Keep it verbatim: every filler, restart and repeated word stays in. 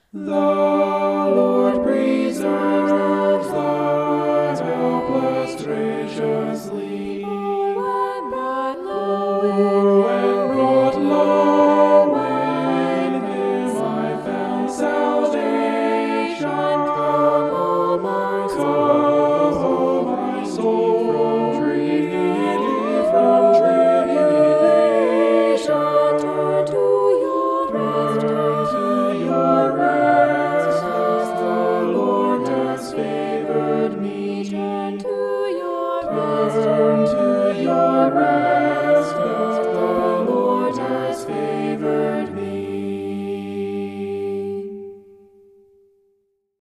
The Lord preserves the helpless graciously. When brought low, when brought low, in Him I found salvation. Come, O my soul, come, O my soul, from tribulation, from tribulation. Turn to your rest, turn to your rest. The Lord has favored me. Turn to your rest, turn to your rest.